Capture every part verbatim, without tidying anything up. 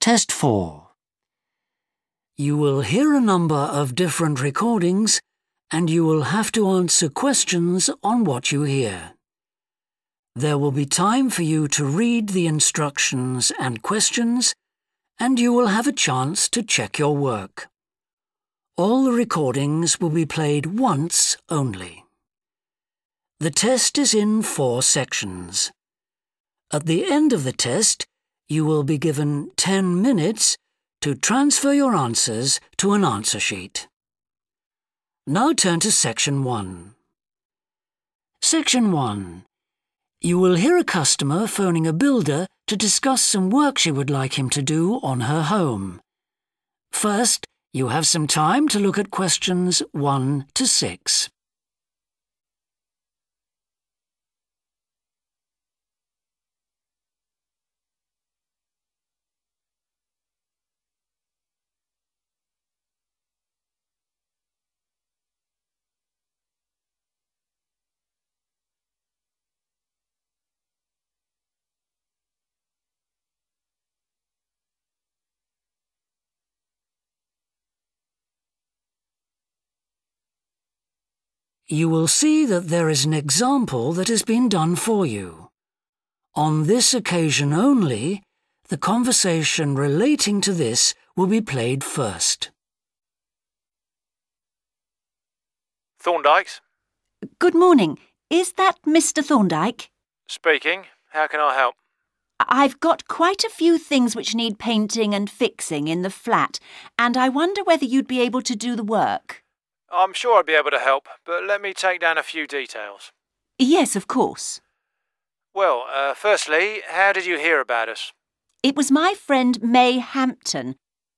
Test four. You will hear a number of different recordings and you will have to answer questions on what you hear. There will be time for you to read the instructions and questions, and you will have a chance to check your work. All the recordings will be played once only. The test is in four sections. At the end of the test, you will be given ten minutes to transfer your answers to an answer sheet. Now turn to Section one. Section one. You will hear a customer phoning a builder to discuss some work she would like him to do on her home. First, you have some time to look at questions one to six. You will see that there is an example that has been done for you. On this occasion only, the conversation relating to this will be played first. Thorndike's? Good morning. Is that Mister Thorndike? Speaking. How can I help? I've got quite a few things which need painting and fixing in the flat, and I wonder whether you'd be able to do the work. I'm sure I'd be able to help, but let me take down a few details. Yes, of course. Well, uh, firstly, how did you hear about us? It was my friend May Hampton.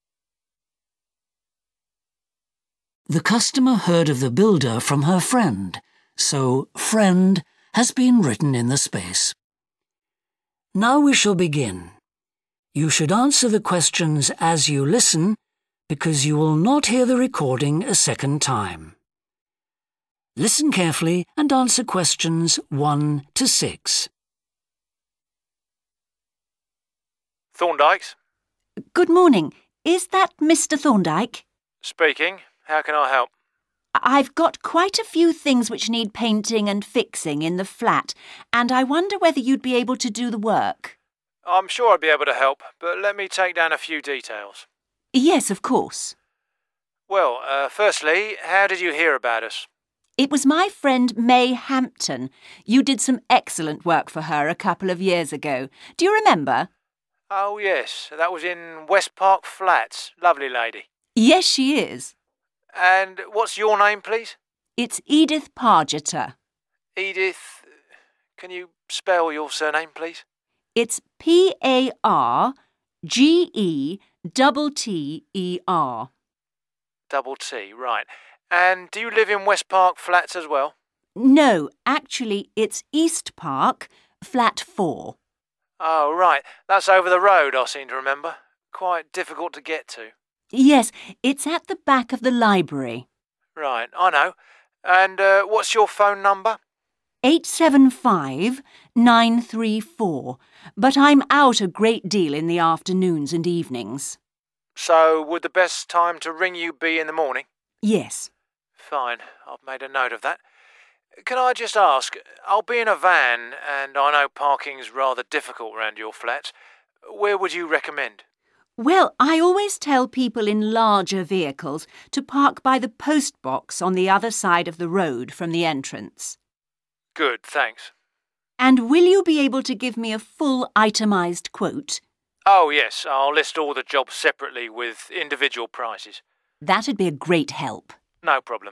The customer heard of the builder from her friend, so friend has been written in the space. Now we shall begin. You should answer the questions as you listen, because you will not hear the recording a second time. Listen carefully and answer questions one to six. Thorndike's? Good morning. Is that Mister Thorndike? Speaking. How can I help? I've got quite a few things which need painting and fixing in the flat, and I wonder whether you'd be able to do the work. I'm sure I'd be able to help, but let me take down a few details. Yes, of course. Well, uh, firstly, how did you hear about us? It was my friend May Hampton. You did some excellent work for her a couple of years ago. Do you remember? Oh, yes. That was in West Park Flats. Lovely lady. Yes, she is. And what's your name, please? It's Edith Pargeter. Edith, can you spell your surname, please? It's P A R G E Double T E R. Double T, right. And do you live in West Park Flats as well? No, actually, it's East Park, flat four. Oh, right. That's over the road, I seem to remember. Quite difficult to get to. Yes, it's at the back of the library. Right, I know. And uh, what's your phone number? eight seven five nine three four, but I'm out a great deal in the afternoons and evenings. So would the best time to ring you be in the morning? Yes. Fine, I've made a note of that. Can I just ask, I'll be in a van and I know parking's rather difficult around your flat. Where would you recommend? Well, I always tell people in larger vehicles to park by the post box on the other side of the road from the entrance. Good, thanks. And will you be able to give me a full itemised quote? Oh, yes, I'll list all the jobs separately with individual prices. That'd be a great help. No problem.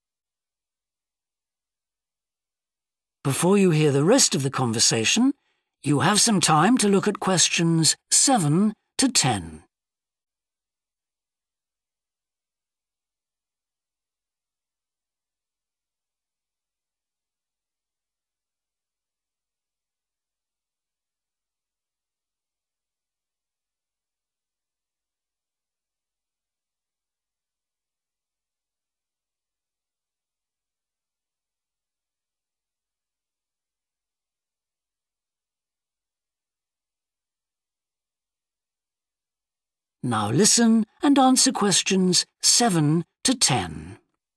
Before you hear the rest of the conversation, you have some time to look at questions seven to ten. Now listen and answer questions seven to ten.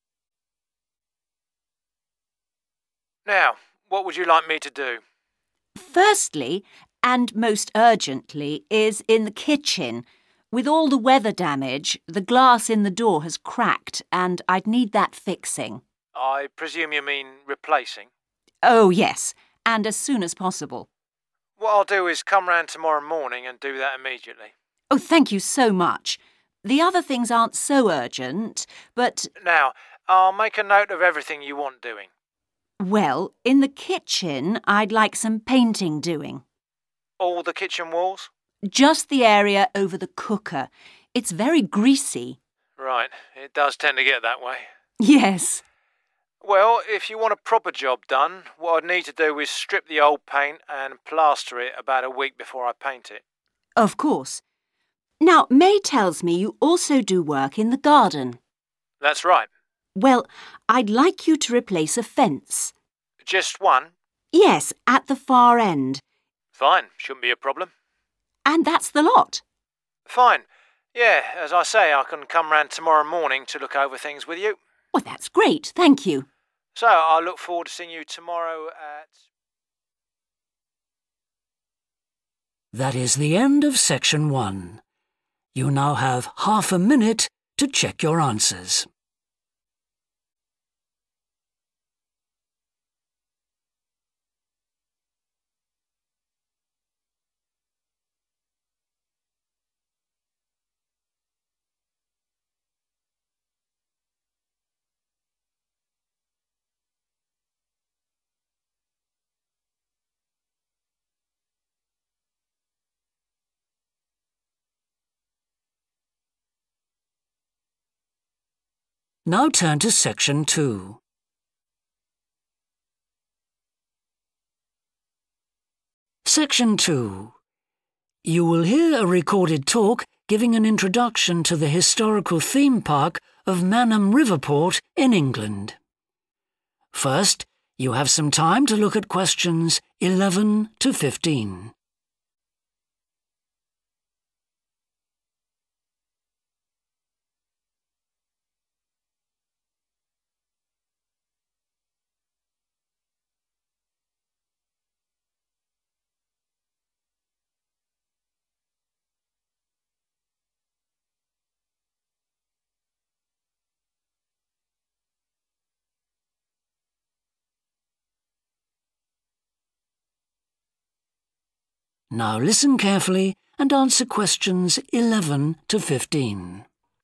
Now, what would you like me to do? Firstly, and most urgently, is in the kitchen. With all the weather damage, the glass in the door has cracked and I'd need that fixing. I presume you mean replacing? Oh, yes, and as soon as possible. What I'll do is come round tomorrow morning and do that immediately. Oh, thank you so much. The other things aren't so urgent, but... Now, I'll make a note of everything you want doing. Well, in the kitchen, I'd like some painting doing. All the kitchen walls? Just the area over the cooker. It's very greasy. Right, it does tend to get that way. Yes. Well, if you want a proper job done, what I'd need to do is strip the old paint and plaster it about a week before I paint it. Of course. Now, May tells me you also do work in the garden. That's right. Well, I'd like you to replace a fence. Just one? Yes, at the far end. Fine, shouldn't be a problem. And that's the lot. Fine. Yeah, as I say, I can come round tomorrow morning to look over things with you. Well, that's great, thank you. So, I look forward to seeing you tomorrow at... That is the end of section one. You now have half a minute to check your answers. Now turn to section two. Section two. You will hear a recorded talk giving an introduction to the historical theme park of Manham Riverport in England. First, you have some time to look at questions eleven to fifteen. Now listen carefully and answer questions eleven to fifteen.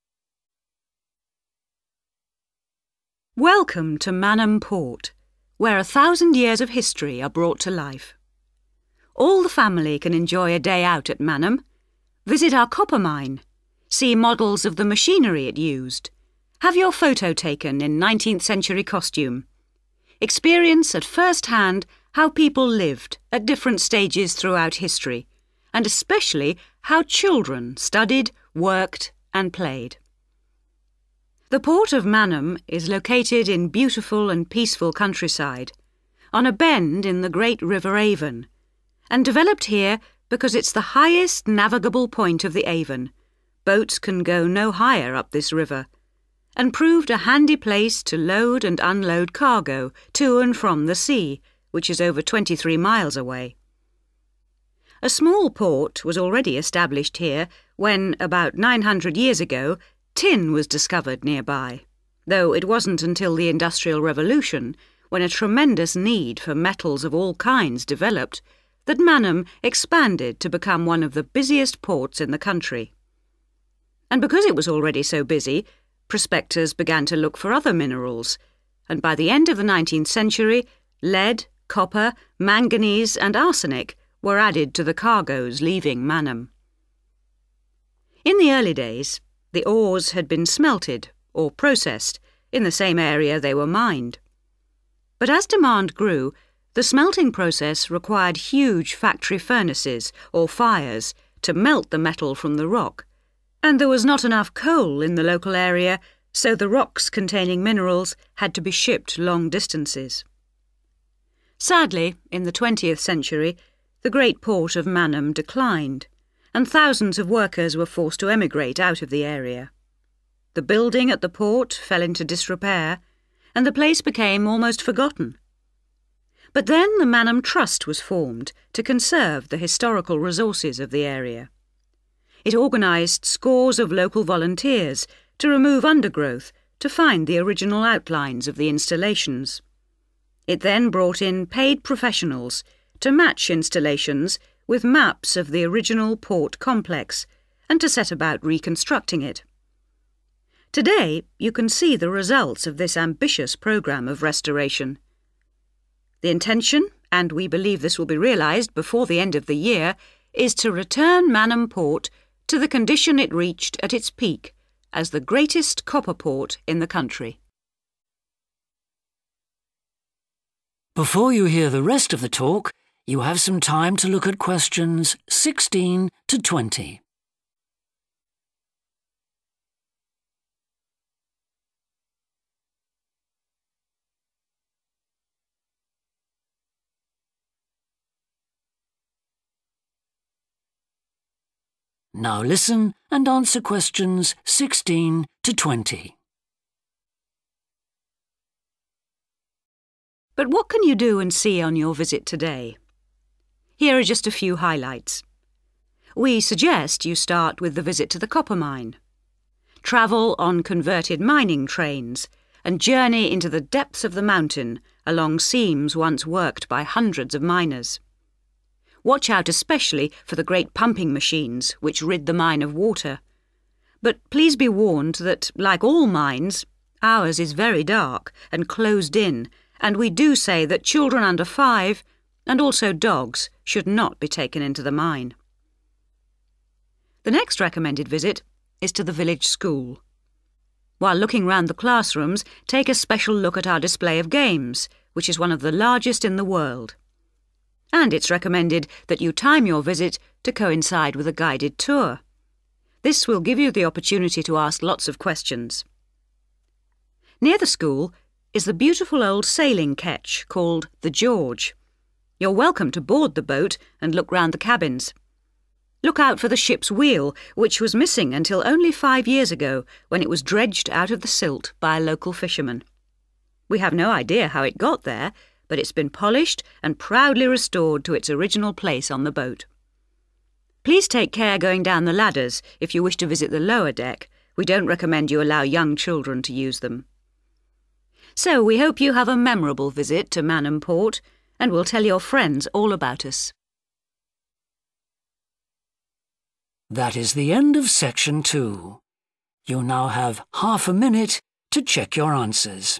Welcome to Manham Port, where a thousand years of history are brought to life. All the family can enjoy a day out at Manham, visit our copper mine, see models of the machinery it used, have your photo taken in nineteenth century costume, experience at first hand how people lived at different stages throughout history, and especially how children studied, worked and played. The port of Manham is located in beautiful and peaceful countryside, on a bend in the great River Avon, and developed here because it's the highest navigable point of the Avon. Boats can go no higher up this river, and proved a handy place to load and unload cargo to and from the sea, which is over twenty-three miles away. A small port was already established here when, about nine hundred years ago, tin was discovered nearby, though it wasn't until the Industrial Revolution, when a tremendous need for metals of all kinds developed, that Manham expanded to become one of the busiest ports in the country. And because it was already so busy, prospectors began to look for other minerals, and by the end of the nineteenth century, lead, copper, manganese and arsenic were added to the cargoes leaving Manham. In the early days, the ores had been smelted or processed in the same area they were mined. But as demand grew, the smelting process required huge factory furnaces or fires to melt the metal from the rock, and there was not enough coal in the local area, so the rocks containing minerals had to be shipped long distances. Sadly, in the twentieth century, the great port of Manham declined, and thousands of workers were forced to emigrate out of the area. The building at the port fell into disrepair, and the place became almost forgotten. But then the Manham Trust was formed to conserve the historical resources of the area. It organised scores of local volunteers to remove undergrowth to find the original outlines of the installations. It then brought in paid professionals to match installations with maps of the original port complex and to set about reconstructing it. Today, you can see the results of this ambitious programme of restoration. The intention, and we believe this will be realised before the end of the year, is to return Manham Port to the condition it reached at its peak as the greatest copper port in the country. Before you hear the rest of the talk, you have some time to look at questions sixteen to twenty. Now listen and answer questions sixteen to twenty. But what can you do and see on your visit today? Here are just a few highlights. We suggest you start with the visit to the copper mine. Travel on converted mining trains and journey into the depths of the mountain along seams once worked by hundreds of miners. Watch out especially for the great pumping machines which rid the mine of water. But please be warned that, like all mines, ours is very dark and closed in, and we do say that children under five, and also dogs, should not be taken into the mine. The next recommended visit is to the village school. While looking round the classrooms, take a special look at our display of games, which is one of the largest in the world. And it's recommended that you time your visit to coincide with a guided tour. This will give you the opportunity to ask lots of questions. Near the school is the beautiful old sailing ketch called the George. You're welcome to board the boat and look round the cabins. Look out for the ship's wheel, which was missing until only five years ago when it was dredged out of the silt by a local fisherman. We have no idea how it got there, but it's been polished and proudly restored to its original place on the boat. Please take care going down the ladders if you wish to visit the lower deck. We don't recommend you allow young children to use them. So we hope you have a memorable visit to Manham Port, and will tell your friends all about us. That is the end of section two. You now have half a minute to check your answers.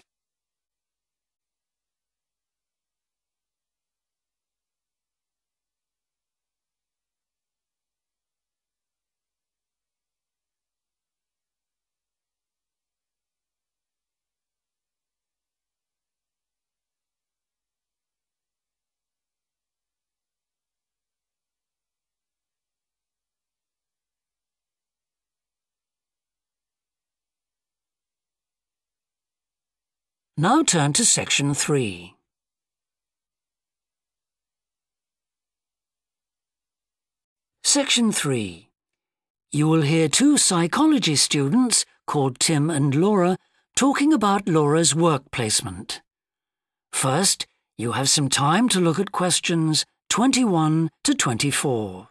Now turn to section three. Section three. You will hear two psychology students called Tim and Laura talking about Laura's work placement. First, you have some time to look at questions twenty-one to twenty-four.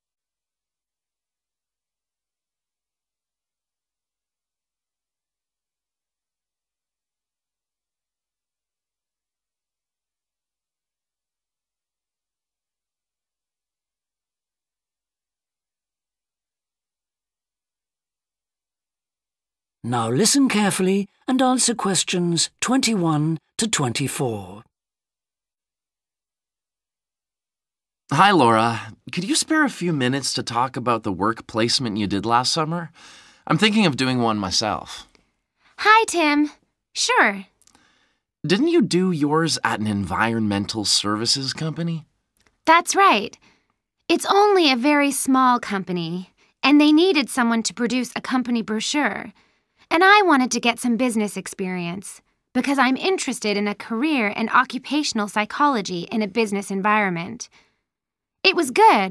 Now listen carefully and answer questions twenty-one to twenty-four. Hi, Laura. Could you spare a few minutes to talk about the work placement you did last summer? I'm thinking of doing one myself. Hi, Tim. Sure. Didn't you do yours at an environmental services company? That's right. It's only a very small company, and they needed someone to produce a company brochure. And I wanted to get some business experience because I'm interested in a career in occupational psychology in a business environment. It was good,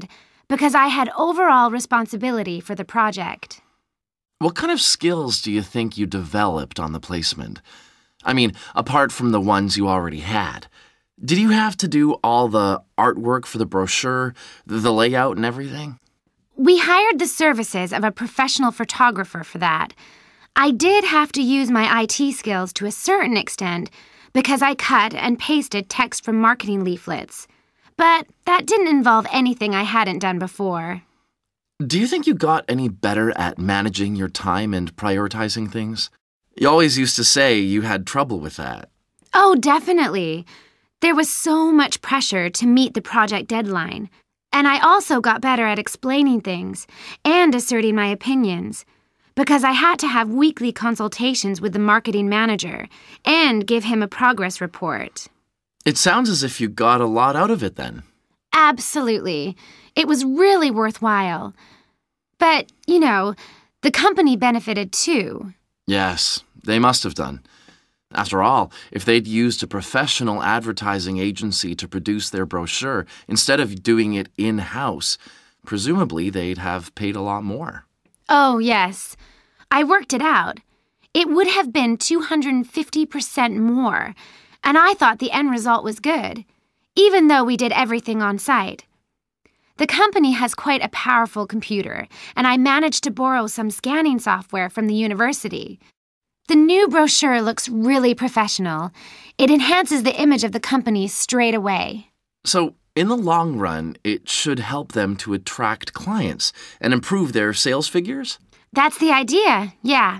because I had overall responsibility for the project. What kind of skills do you think you developed on the placement? I mean, apart from the ones you already had. Did you have to do all the artwork for the brochure, the layout and everything? We hired the services of a professional photographer for that. I did have to use my I T skills to a certain extent because I cut and pasted text from marketing leaflets. But that didn't involve anything I hadn't done before. Do you think you got any better at managing your time and prioritizing things? You always used to say you had trouble with that. Oh, definitely. There was so much pressure to meet the project deadline. And I also got better at explaining things and asserting my opinions, because I had to have weekly consultations with the marketing manager and give him a progress report. It sounds as if you got a lot out of it then. Absolutely. It was really worthwhile. But, you know, the company benefited too. Yes, they must have done. After all, if they'd used a professional advertising agency to produce their brochure instead of doing it in-house, presumably they'd have paid a lot more. Oh, yes. I worked it out. It would have been two hundred fifty percent more, and I thought the end result was good, even though we did everything on site. The company has quite a powerful computer, and I managed to borrow some scanning software from the university. The new brochure looks really professional. It enhances the image of the company straight away. So, in the long run, it should help them to attract clients and improve their sales figures? That's the idea, yeah.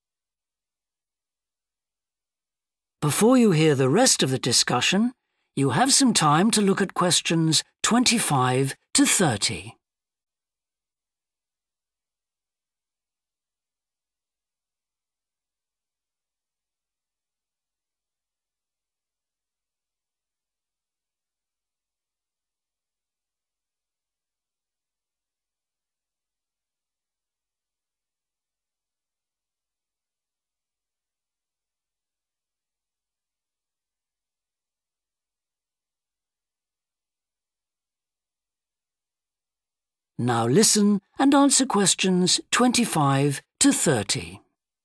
Before you hear the rest of the discussion, you have some time to look at questions twenty-five to thirty. Now listen and answer questions twenty-five to thirty.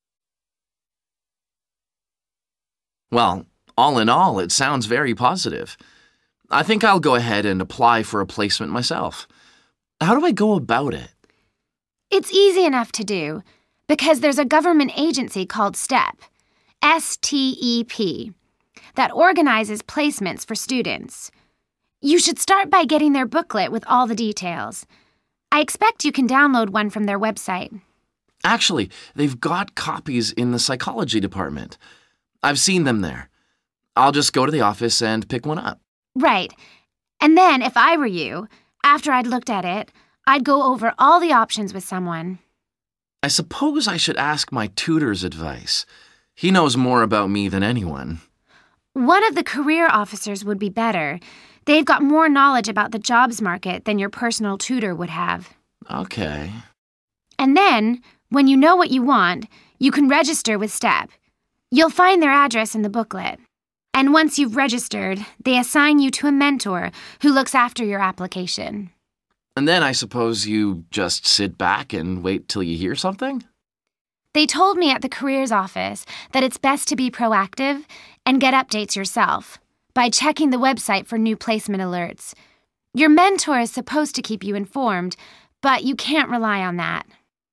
Well, all in all, it sounds very positive. I think I'll go ahead and apply for a placement myself. How do I go about it? It's easy enough to do, because there's a government agency called STEP, S T E P, that organizes placements for students. You should start by getting their booklet with all the details. I expect you can download one from their website. Actually, they've got copies in the psychology department. I've seen them there. I'll just go to the office and pick one up. Right. And then, if I were you, after I'd looked at it, I'd go over all the options with someone. I suppose I should ask my tutor's advice. He knows more about me than anyone. One of the career officers would be better. They've got more knowledge about the jobs market than your personal tutor would have. Okay. And then, when you know what you want, you can register with STEP. You'll find their address in the booklet. And once you've registered, they assign you to a mentor who looks after your application. And then I suppose you just sit back and wait till you hear something? They told me at the careers office that it's best to be proactive and get updates yourself by checking the website for new placement alerts. Your mentor is supposed to keep you informed, but you can't rely on that.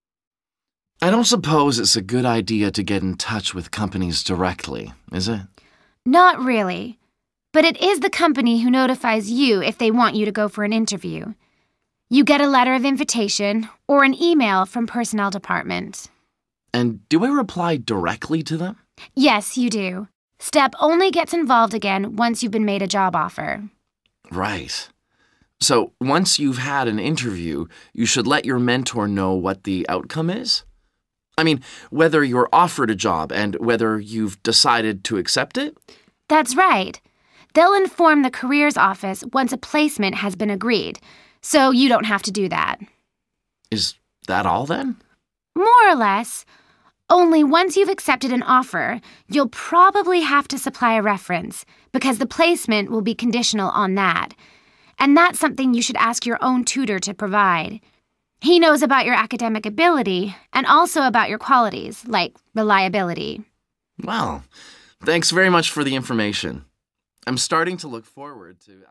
I don't suppose it's a good idea to get in touch with companies directly, is it? Not really. But it is the company who notifies you if they want you to go for an interview. You get a letter of invitation or an email from personnel department. And do I reply directly to them? Yes, you do. STEP only gets involved again once you've been made a job offer. Right. So once you've had an interview, you should let your mentor know what the outcome is? I mean, whether you're offered a job and whether you've decided to accept it? That's right. They'll inform the careers office once a placement has been agreed, so you don't have to do that. Is that all then? More or less. Only once you've accepted an offer, you'll probably have to supply a reference, because the placement will be conditional on that. and that's something you should ask your own tutor to provide. He knows about your academic ability and also about your qualities, like reliability. Well, thanks very much for the information. I'm starting to look forward to...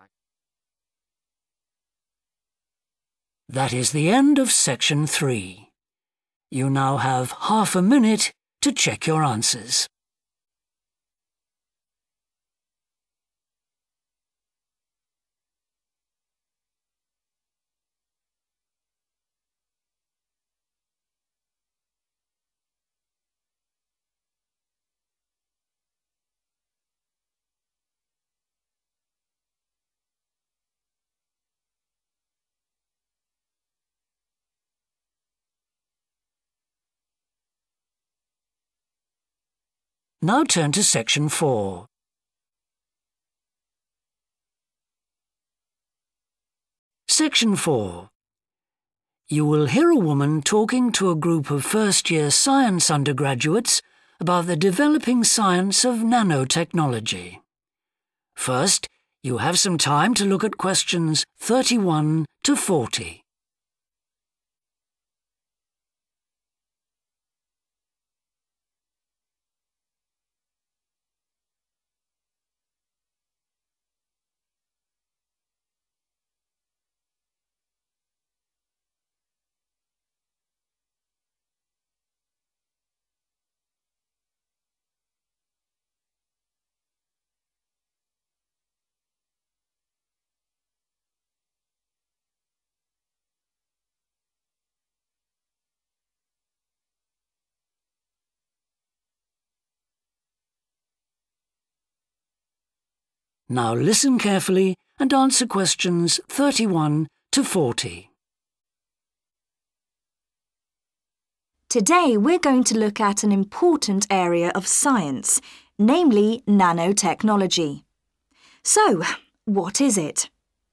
That is the end of section three. You now have half a minute to check your answers. Now turn to section four. Section four. You will hear a woman talking to a group of first-year science undergraduates about the developing science of nanotechnology. First, you have some time to look at questions thirty-one to forty. Now listen carefully and answer questions thirty-one to forty. Today we're going to look at an important area of science, namely nanotechnology. So, what is it?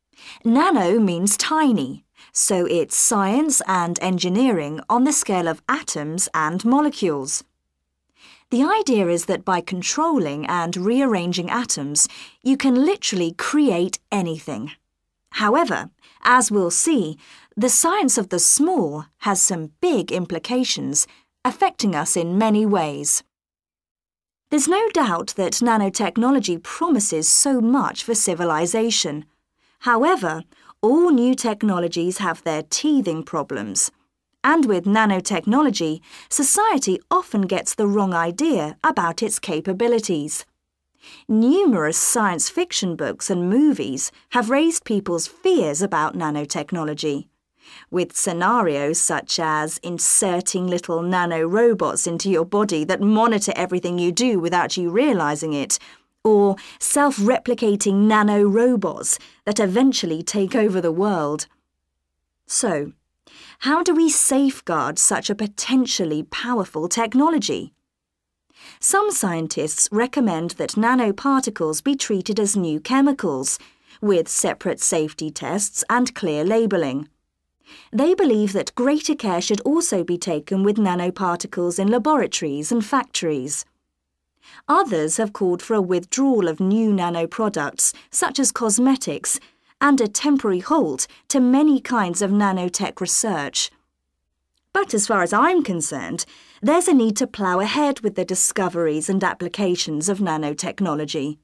Nano means tiny, so it's science and engineering on the scale of atoms and molecules. The idea is that by controlling and rearranging atoms, you can literally create anything. However, as we'll see, the science of the small has some big implications, affecting us in many ways. There's no doubt that nanotechnology promises so much for civilization. However, all new technologies have their teething problems. And with nanotechnology, society often gets the wrong idea about its capabilities. Numerous science fiction books and movies have raised people's fears about nanotechnology, with scenarios such as inserting little nanorobots into your body that monitor everything you do without you realizing it, or self-replicating nanorobots that eventually take over the world. So, how do we safeguard such a potentially powerful technology? Some scientists recommend that nanoparticles be treated as new chemicals, with separate safety tests and clear labelling. They believe that greater care should also be taken with nanoparticles in laboratories and factories. Others have called for a withdrawal of new nanoproducts, such as cosmetics, and a temporary halt to many kinds of nanotech research. But as far as I'm concerned, there's a need to plough ahead with the discoveries and applications of nanotechnology.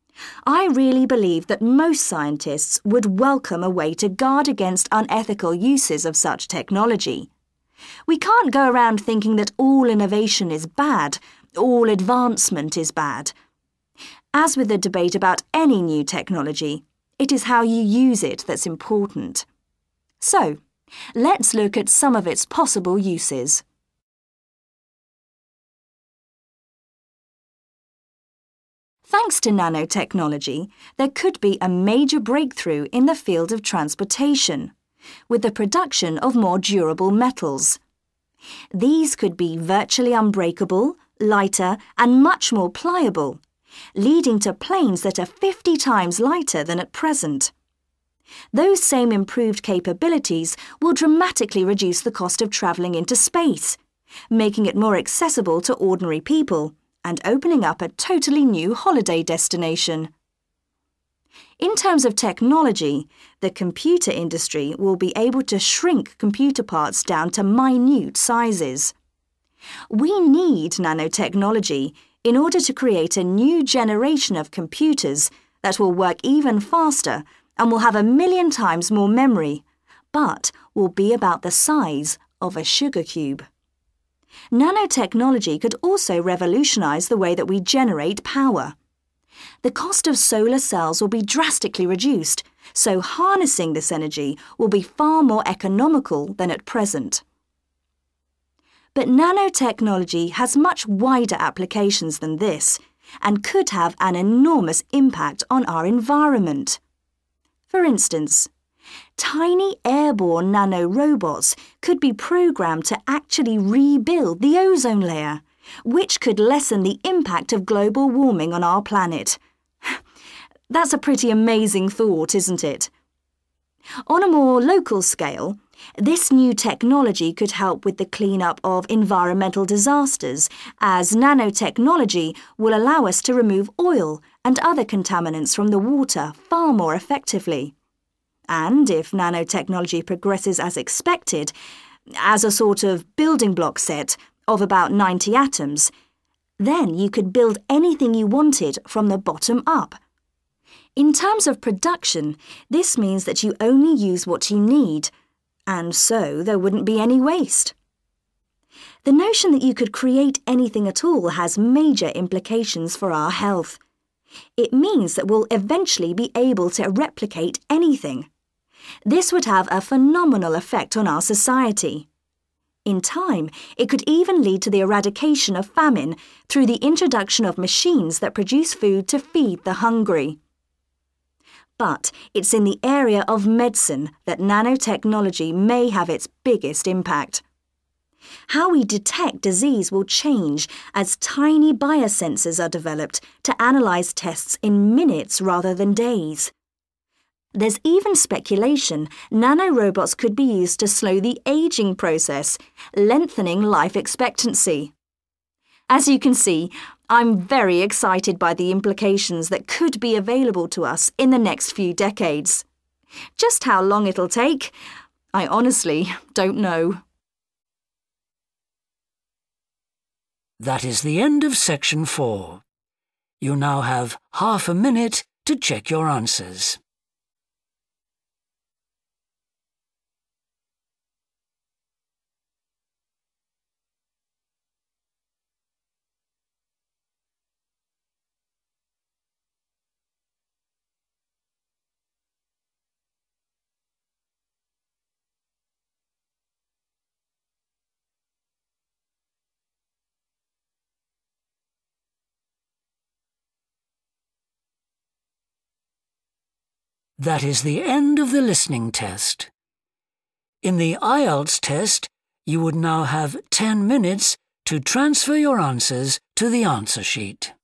I really believe that most scientists would welcome a way to guard against unethical uses of such technology. We can't go around thinking that all innovation is bad, all advancement is bad. As with the debate about any new technology, it is how you use it that's important. So, let's look at some of its possible uses. Thanks to nanotechnology, there could be a major breakthrough in the field of transportation, with the production of more durable metals. These could be virtually unbreakable, lighter, and much more pliable, leading to planes that are fifty times lighter than at present. Those same improved capabilities will dramatically reduce the cost of travelling into space, making it more accessible to ordinary people and opening up a totally new holiday destination. In terms of technology, the computer industry will be able to shrink computer parts down to minute sizes. We need nanotechnology in order to create a new generation of computers that will work even faster and will have a million times more memory, but will be about the size of a sugar cube. Nanotechnology could also revolutionize the way that we generate power. The cost of solar cells will be drastically reduced, so harnessing this energy will be far more economical than at present. But nanotechnology has much wider applications than this and could have an enormous impact on our environment. For instance, tiny airborne nanorobots could be programmed to actually rebuild the ozone layer, which could lessen the impact of global warming on our planet. That's a pretty amazing thought, isn't it? On a more local scale, this new technology could help with the cleanup of environmental disasters, as nanotechnology will allow us to remove oil and other contaminants from the water far more effectively. And if nanotechnology progresses as expected, as a sort of building block set of about ninety atoms, then you could build anything you wanted from the bottom up. In terms of production, this means that you only use what you need, and so there wouldn't be any waste. The notion that you could create anything at all has major implications for our health. It means that we'll eventually be able to replicate anything. This would have a phenomenal effect on our society. In time, it could even lead to the eradication of famine through the introduction of machines that produce food to feed the hungry. But it's in the area of medicine that nanotechnology may have its biggest impact. How we detect disease will change as tiny biosensors are developed to analyze tests in minutes rather than days. There's even speculation nanorobots could be used to slow the aging process, lengthening life expectancy. As you can see, I'm very excited by the implications that could be available to us in the next few decades. Just how long it'll take, I honestly don't know. That is the end of section four. You now have half a minute to check your answers. That is the end of the listening test. In the I E L T S test, you would now have ten minutes to transfer your answers to the answer sheet.